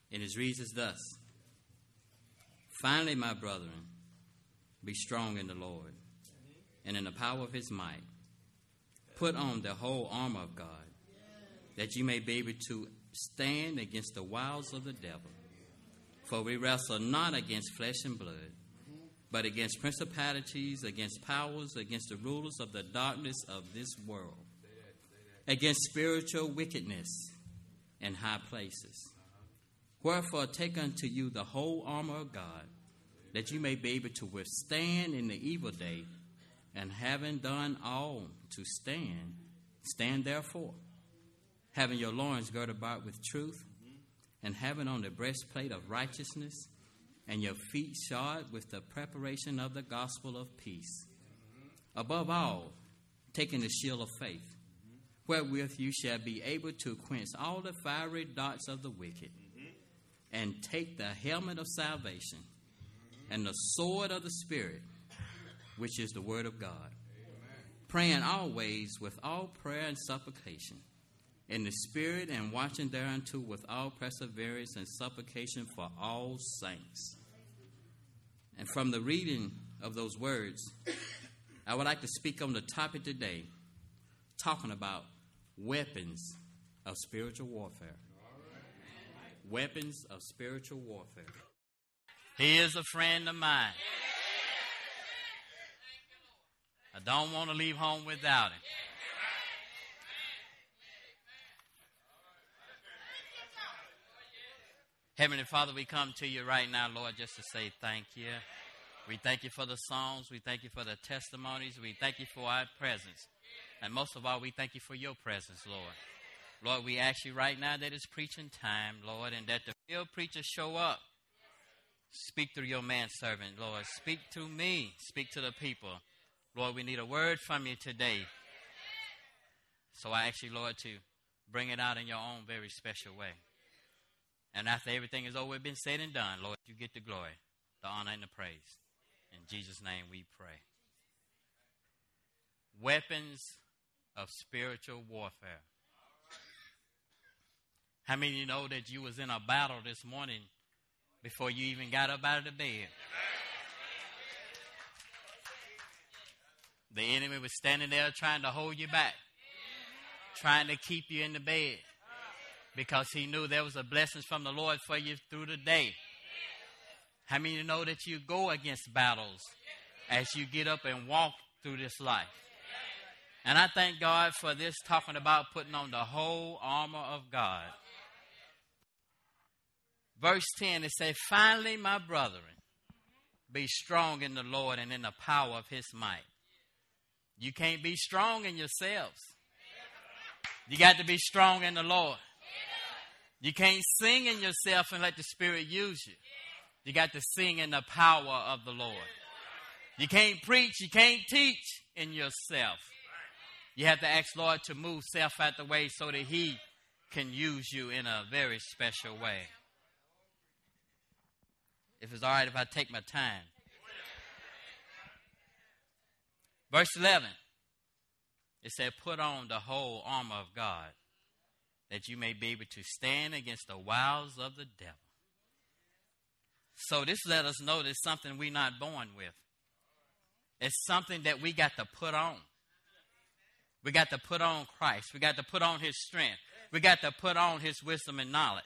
And it reads as thus: Finally, my brethren, be strong in the Lord and in the power of his might. Put on the whole armor of God, that you may be able to stand against the wiles of the devil. For we wrestle not against flesh and blood, but against principalities, against powers, against the rulers of the darkness of this world, against spiritual wickedness in high places. Wherefore take unto you the whole armor of God, that you may be able to withstand in the evil day, and having done all to stand, stand therefore, having your loins girded about with truth, and having on the breastplate of righteousness, and your feet shod with the preparation of the gospel of peace. Above all, taking the shield of faith, wherewith you shall be able to quench all the fiery darts of the wicked, and take the helmet of salvation, and the sword of the Spirit, which is the word of God. Amen. Praying always with all prayer and supplication in the Spirit, and watching thereunto with all perseverance and supplication for all saints. And from the reading of those words, I would like to speak on the topic today, talking about weapons of spiritual warfare. Weapons of spiritual warfare. He is a friend of mine. I don't want to leave home without him. Heavenly Father, we come to you right now, Lord, just to say thank you. We thank you for the songs. We thank you for the testimonies. We thank you for our presence. And most of all, we thank you for your presence, Lord. Lord, we ask you right now that it's preaching time, Lord, and that the real preachers show up. Speak through your manservant, Lord. Speak to me. Speak to the people. Lord, we need a word from you today. So I ask you, Lord, to bring it out in your own very special way. And after everything is over, been said and done, Lord, you get the glory, the honor, and the praise. In Jesus' name we pray. Weapons of spiritual warfare. How many of you know that you was in a battle this morning before you even got up out of the bed? The enemy was standing there trying to hold you back, trying to keep you in the bed, because he knew there was a blessing from the Lord for you through the day. How many of you know that you go against battles as you get up and walk through this life? And I thank God for this, talking about putting on the whole armor of God. Verse 10, it says, Finally, my brethren, be strong in the Lord and in the power of his might. You can't be strong in yourselves. You got to be strong in the Lord. You can't sing in yourself and let the Spirit use you. You got to sing in the power of the Lord. You can't preach, you can't teach in yourself. You have to ask Lord to move self out the way so that he can use you in a very special way. If it's all right if I take my time. Verse 11. It said, Put on the whole armor of God, that you may be able to stand against the wiles of the devil. So this let us know there's something we're not born with. It's something that we got to put on. We got to put on Christ. We got to put on his strength. We got to put on his wisdom and knowledge.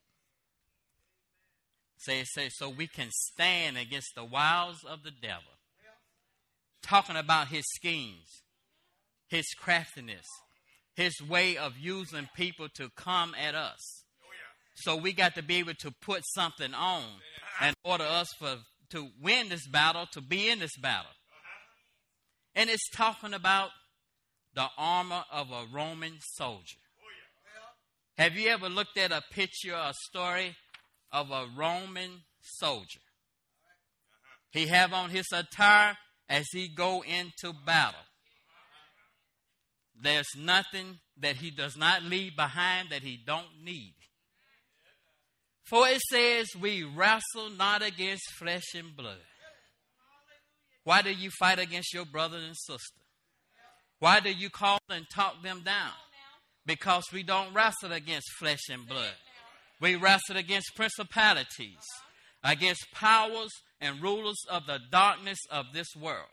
So we can stand against the wiles of the devil. Talking about his schemes, his craftiness, his way of using people to come at us. So we got to be able to put something on in order us to win this battle, to be in this battle. And it's talking about the armor of a Roman soldier. Have you ever looked at a picture, a story of a Roman soldier? He have on his attire as he go into battle. There's nothing that he does not leave behind that he don't need. For it says, we wrestle not against flesh and blood. Why do you fight against your brother and sister? Why do you call and talk them down? Because we don't wrestle against flesh and blood. We wrestle against principalities, against powers and rulers of the darkness of this world.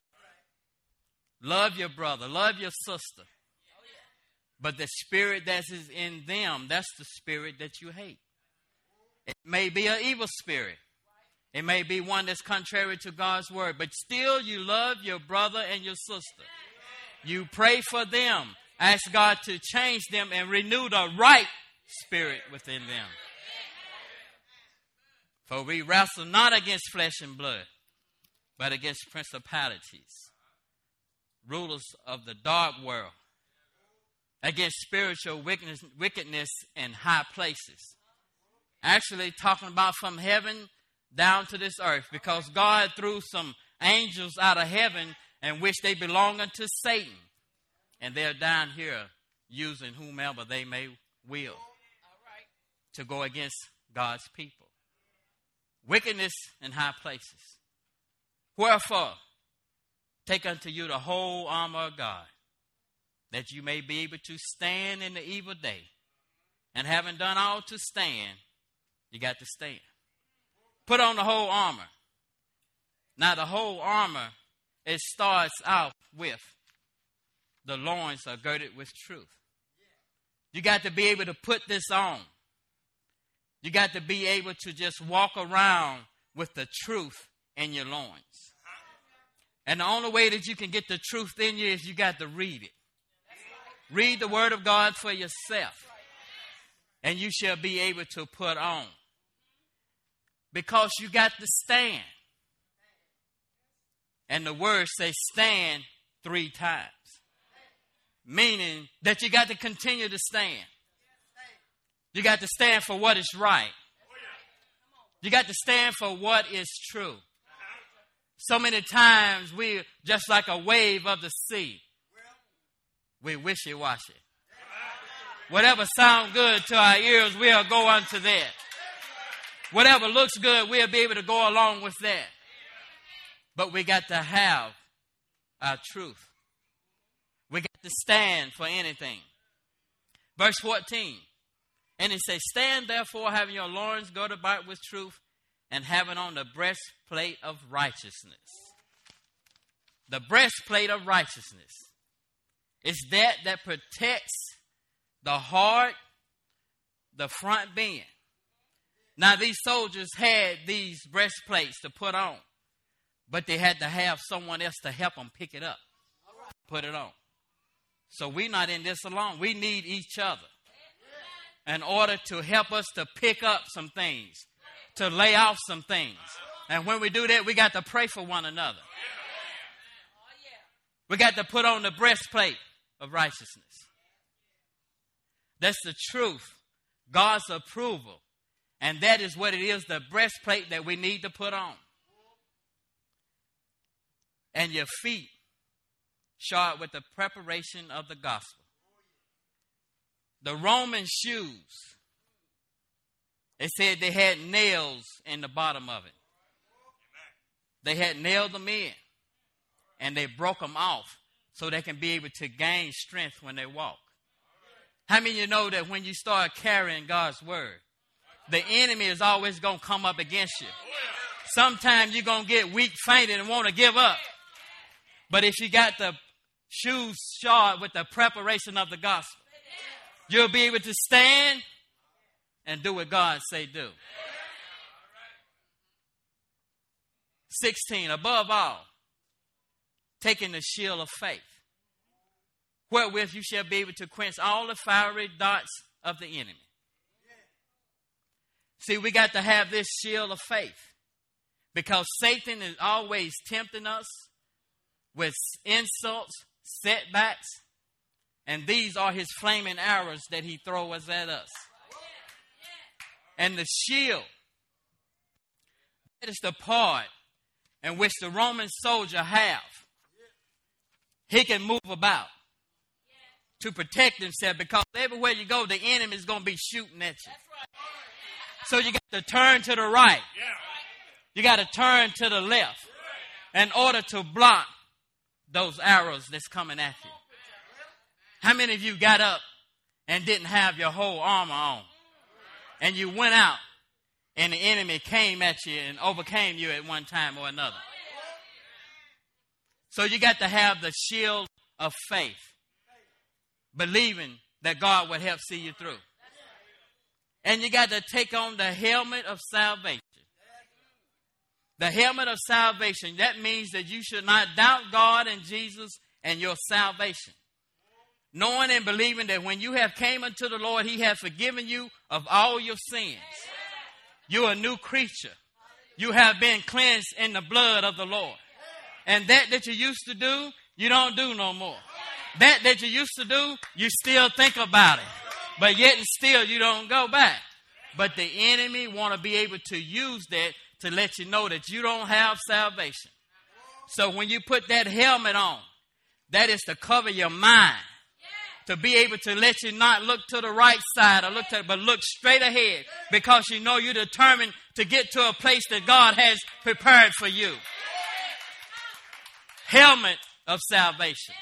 Love your brother, love your sister. But the spirit that is in them, that's the spirit that you hate. It may be an evil spirit. It may be one that's contrary to God's word. But still you love your brother and your sister. You pray for them. Ask God to change them and renew the right spirit within them. For we wrestle not against flesh and blood, but against principalities, rulers of the dark world, against spiritual wickedness in high places. Actually talking about from heaven down to this earth, because God threw some angels out of heaven and which they belong unto Satan. And they're down here using whomever they may will to go against God's people. Wickedness in high places. Wherefore, take unto you the whole armor of God, that you may be able to stand in the evil day. And having done all to stand, you got to stand. Put on the whole armor. Now the whole armor, it starts out with the loins are girded with truth. You got to be able to put this on. You got to be able to just walk around with the truth in your loins. And the only way that you can get the truth in you is you got to read it. Read the word of God for yourself. And you shall be able to put on. Because you got to stand. And the word says stand 3 times. Meaning that you got to continue to stand. You got to stand for what is right. You got to stand for what is true. So many times we're just like a wave of the sea. We wishy-washy. Whatever sounds good to our ears, we'll go unto that. Whatever looks good, we'll be able to go along with that. But we got to have our truth. We got to stand for anything. Verse 14. And it says, stand therefore, having your loins girded about with truth, and having on the breastplate of righteousness. The breastplate of righteousness is that protects the heart, the front bend. Now these soldiers had these breastplates to put on, but they had to have someone else to help them pick it up, put it on. So we're not in this alone. We need each other in order to help us to pick up some things, to lay off some things. And when we do that, we got to pray for one another. We got to put on the breastplate of righteousness. That's the truth, God's approval. And that is what it is, the breastplate that we need to put on. And your feet shod with the preparation of the gospel. The Roman shoes, it said they had nails in the bottom of it. They had nailed them in. And they broke them off so they can be able to gain strength when they walk. How many of you know that when you start carrying God's word, the enemy is always going to come up against you? Sometimes you're going to get weak, fainted, and want to give up. But if you got the shoes shod with the preparation of the gospel, you'll be able to stand and do what God say do. 16, above all, taking the shield of faith, wherewith you shall be able to quench all the fiery darts of the enemy. See, we got to have this shield of faith because Satan is always tempting us with insults, setbacks, and these are his flaming arrows that he throws at us. And the shield, that is the part in which the Roman soldier have. He can move about to protect himself because everywhere you go, the enemy is going to be shooting at you. So you got to turn to the right. You got to turn to the left in order to block those arrows that's coming at you. How many of you got up and didn't have your whole armor on? and you went out and the enemy came at you and overcame you at one time or another. So you got to have the shield of faith, believing that God will help see you through. And you got to take on the helmet of salvation. The helmet of salvation, that means that you should not doubt God and Jesus and your salvation. Knowing and believing that when you have came unto the Lord, he has forgiven you of all your sins. You're a new creature. You have been cleansed in the blood of the Lord. And that you used to do, you don't do no more. That you used to do, you still think about it. But yet and still you don't go back. But the enemy want to be able to use that to let you know that you don't have salvation. So when you put that helmet on, that is to cover your mind. To be able to let you not look to the right side or but look straight ahead, because you know you're determined to get to a place that God has prepared for you. Helmet of salvation.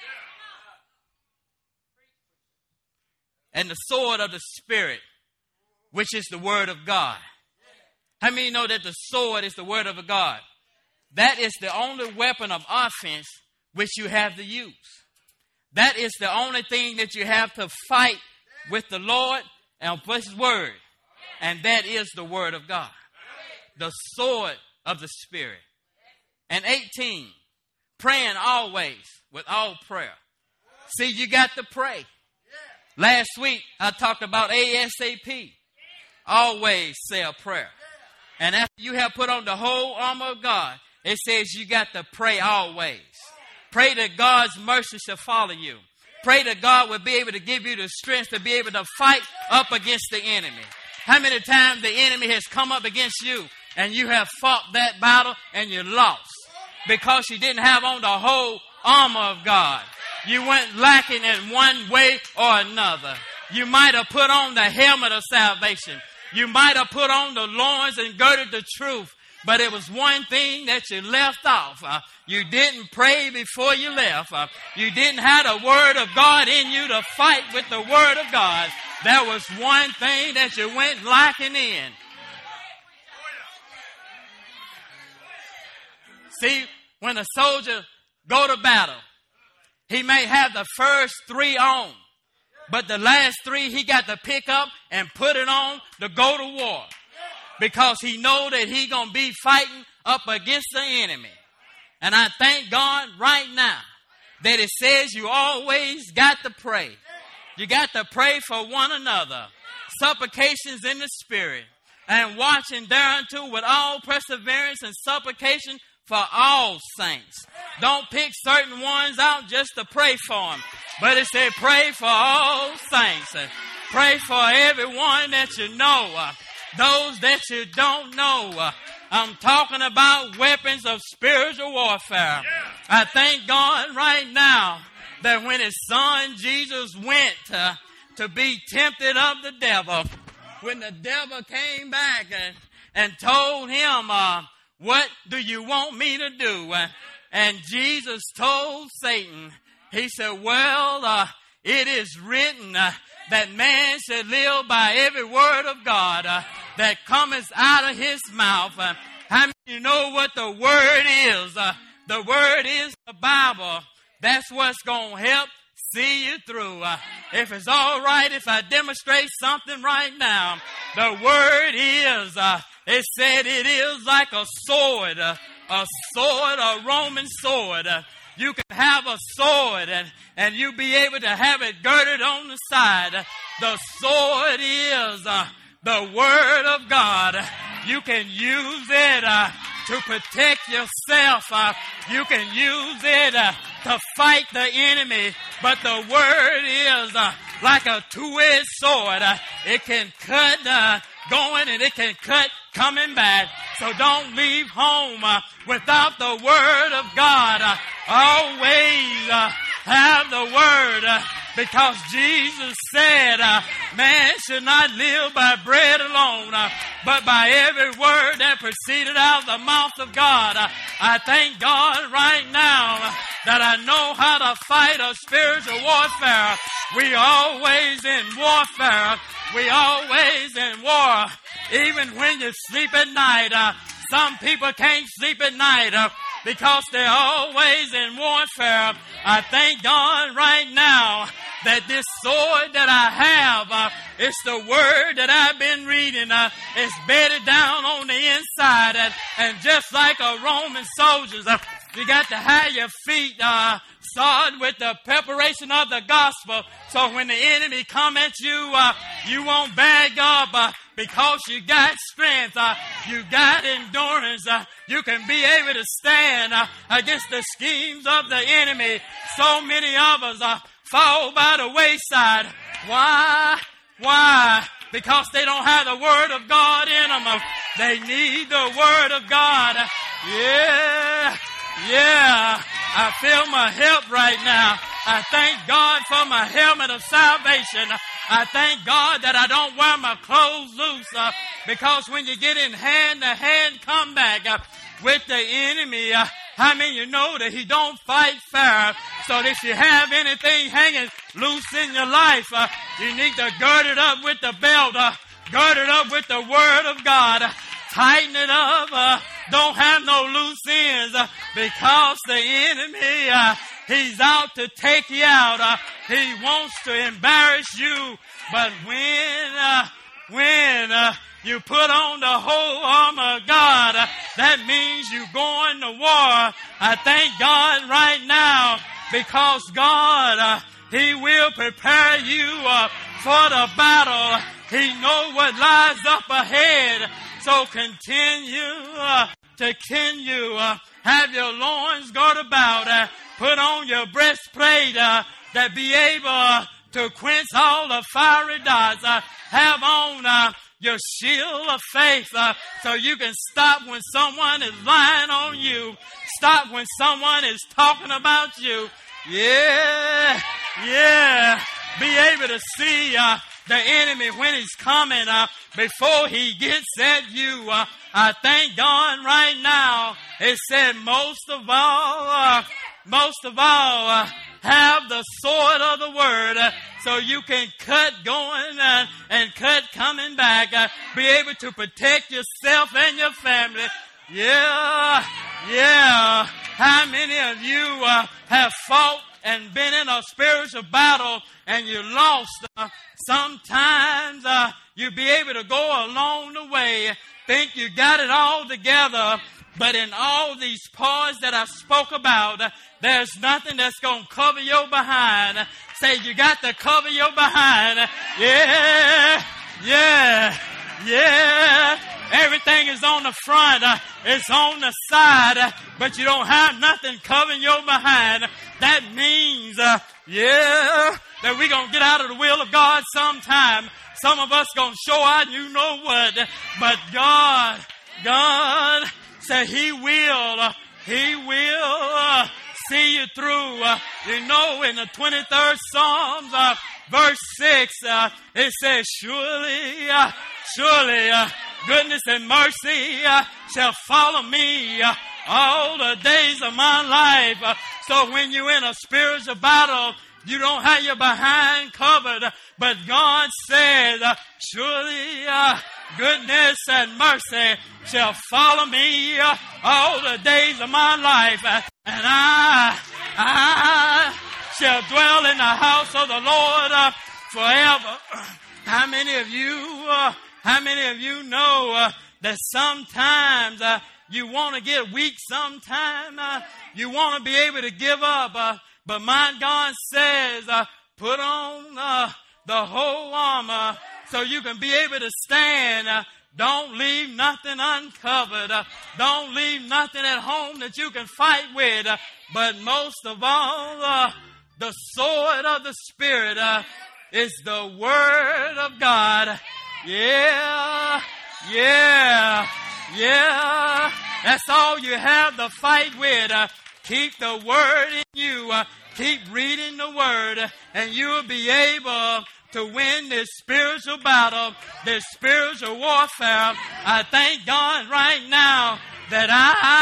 And the sword of the Spirit, which is the word of God. How many know that the sword is the word of God? That is the only weapon of offense which you have to use. That is the only thing that you have to fight with the Lord and with his word. And that is the word of God. The sword of the Spirit. And 18, praying always with all prayer. See, you got to pray. Last week, I talked about ASAP. Always say a prayer. And after you have put on the whole armor of God, it says you got to pray always. Pray that God's mercy shall follow you. Pray that God will be able to give you the strength to be able to fight up against the enemy. How many times the enemy has come up against you and you have fought that battle and you lost because you didn't have on the whole armor of God. You went lacking in one way or another. You might have put on the helmet of salvation. You might have put on the loins and girded the truth. But it was one thing that you left off. You didn't pray before you left. You didn't have the word of God in you to fight with the word of God. There was one thing that you went lacking in. See, when a soldier go to battle, he may have the first 3 on, but the last 3 he got to pick up and put it on to go to war. Because he know that he going to be fighting up against the enemy. And I thank God right now that it says you always got to pray. You got to pray for one another. Supplications in the Spirit. And watching thereunto with all perseverance and supplication for all saints. Don't pick certain ones out just to pray for them. But it said pray for all saints. Pray for everyone that you know. Those that you don't know. I'm talking about weapons of spiritual warfare. I thank God right now that when his son Jesus went to be tempted of the devil, when the devil came back and told him, what do you want me to do? And Jesus told Satan, he said, well, it is written that man should live by every word of God that cometh out of his mouth. How many of you know what the word is? The word is the Bible. That's what's going to help see you through. If it's all right if I demonstrate something right now, the word is, it said it is like a sword, a Roman sword. You can have a sword and you be able to have it girded on the side. The sword is the word of God. You can use it to protect yourself. You can use it to fight the enemy. But the word is like a two-edged sword. It can cut going and it can cut coming back. So don't leave home without the word of God. Always have the word because Jesus said man should not live by bread alone but by every word that proceeded out of the mouth of God. I thank God right now that I know how to fight a spiritual warfare. We always in warfare We always in war, even when you sleep at night. Some people can't sleep at night because they're always in warfare. I thank God right now that this sword that I have, it's the word that I've been reading. It's bedded down on the inside. And just like a Roman soldiers, you got to have your feet sawed with the preparation of the gospel. So when the enemy come at you, you won't bag up because you got strength. You got endurance. You can be able to stand against the schemes of the enemy. So many of us fall by the wayside. Why? Because they don't have the word of God in them. They need the word of God. Yeah, I feel my help right now. I thank God for my helmet of salvation. I thank God that I don't wear my clothes loose because when you get in hand-to-hand combat with the enemy, how many you know that he don't fight fair? So if you have anything hanging loose in your life, you need to gird it up with the belt, gird it up with the word of God, tighten it up. Don't have no loose ends because the enemy, he's out to take you out. He wants to embarrass you. But when you put on the whole armor of God, that means you're going to war. I thank God right now because God, He will prepare you for the battle. He knows what lies up ahead. So continue, have your loins girded about, put on your breastplate that be able to quench all the fiery darts. Have on your shield of faith so you can stop when someone is lying on you. Stop when someone is talking about you. Yeah. Be able to see the enemy when he's coming before he gets at you. I thank God right now. It said most of all, have the sword of the word so you can cut going and cut coming back. Be able to protect yourself and your family. Yeah. How many of you have fought and been in a spiritual battle and you lost? Sometimes you be able to go along the way, think you got it all together, but in all these parts that I spoke about, there's nothing that's going to cover your behind. Say, you got to cover your behind. Yeah. Everything is on the front. It's on the side. But you don't have nothing covering your behind. That means, that we're going to get out of the will of God sometime. Some of us going to show out you know what. But God said He will see you through. You know, in the 23rd Psalms, verse 6, it says, surely, goodness and mercy shall follow me all the days of my life. So when you're in a spiritual battle, you don't have your behind covered, but God says, surely goodness and mercy shall follow me all the days of my life, and I shall dwell in the house of the Lord forever. How many of you know that sometimes you want to get weak, sometimes you want to be able to give up, but my God says, put on the whole armor so you can be able to stand. Don't leave nothing uncovered. Don't leave nothing at home that you can fight with. But most of all, the sword of the Spirit is the Word of God. Yeah. That's all you have to fight with. Keep the Word in you. Keep reading the Word, and you'll be able to win this spiritual battle, this spiritual warfare. I thank God right now that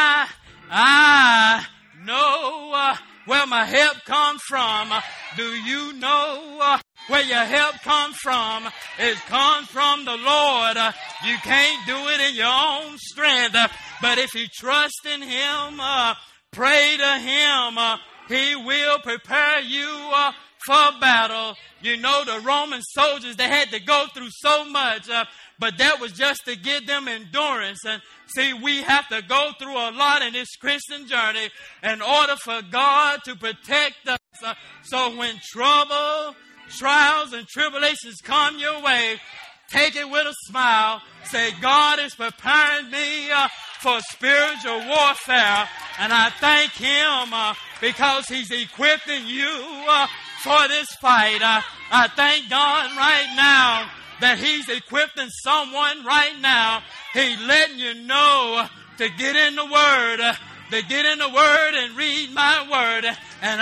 I know where my help comes from. Do you know where your help comes from. It comes from the Lord. You can't do it in your own strength. But if you trust in Him, pray to Him, He will prepare you for battle. You know, the Roman soldiers, they had to go through so much, but that was just to give them endurance. And see, we have to go through a lot in this Christian journey in order for God to protect us. So when trouble, trials, and tribulations come your way, take it with a smile. Say, God is preparing me for spiritual warfare. And I thank Him because He's equipping you for this fight. I thank God right now that He's equipping someone right now. He's letting you know to get in the Word, and read my Word. And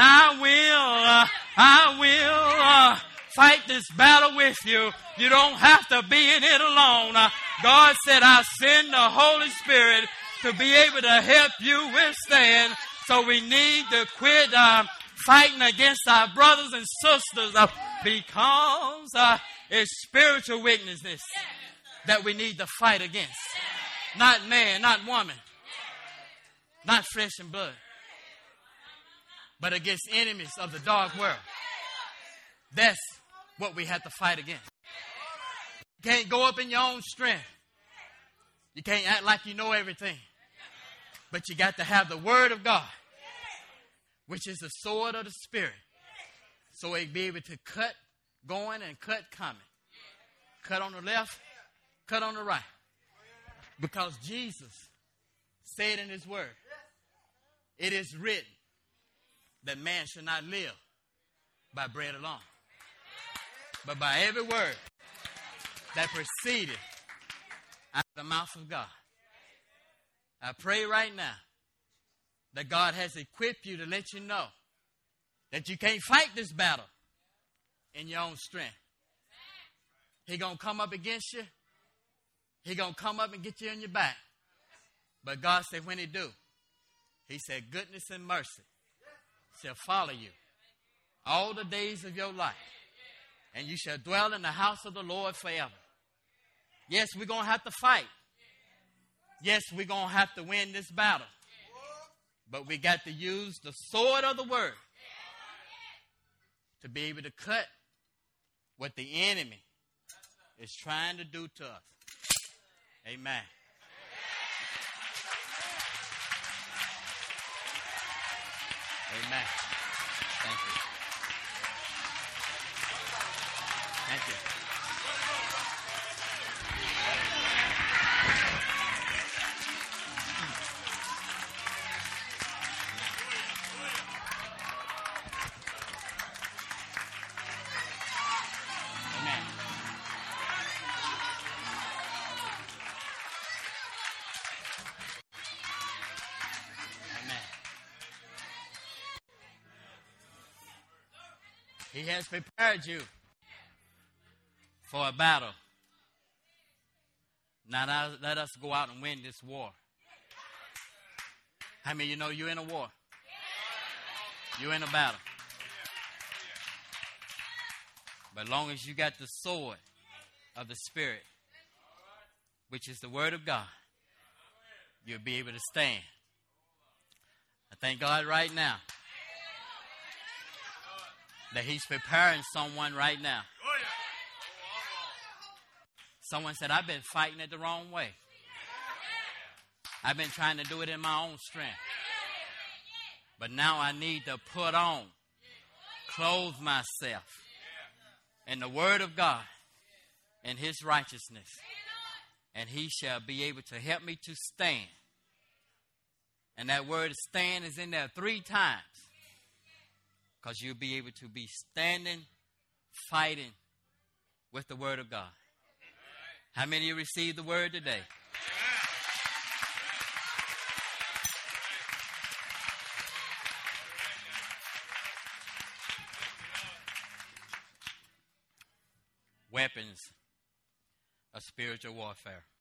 I will fight this battle with you. You don't have to be in it alone. God said, I send the Holy Spirit to be able to help you withstand. So we need to quit fighting against our brothers and sisters because it's spiritual weaknesses that we need to fight against. Not man, not woman, not flesh and blood, but against enemies of the dark world. That's what we have to fight against. You can't go up in your own strength. You can't act like you know everything. But you got to have the Word of God, which is the sword of the Spirit. So it be able to cut going and cut coming. Cut on the left, cut on the right. Because Jesus said in His Word, it is written that man should not live by bread alone, but by every word that proceeded out of the mouth of God. I pray right now that God has equipped you to let you know that you can't fight this battle in your own strength. He's going to come up against you. He's going to come up and get you in your back. But God said when He do, He said goodness and mercy shall follow you all the days of your life. And you shall dwell in the house of the Lord forever. Yes, we're going to have to fight. Yes, we're going to have to win this battle. But we got to use the sword of the Word to be able to cut what the enemy is trying to do to us. Amen. Amen. Thank you. Thank you. He has prepared you for a battle. Now let us go out and win this war. How many of you know you're in a war? You're in a battle. But as long as you got the sword of the Spirit, which is the Word of God, you'll be able to stand. I thank God right now that He's preparing someone right now. Someone said, I've been fighting it the wrong way. I've been trying to do it in my own strength. But now I need to put on, clothe myself in the Word of God and His righteousness. And He shall be able to help me to stand. And that word stand is in there 3 times. Because you'll be able to be standing, fighting with the Word of God. How many of you received the Word today? Weapons of spiritual warfare.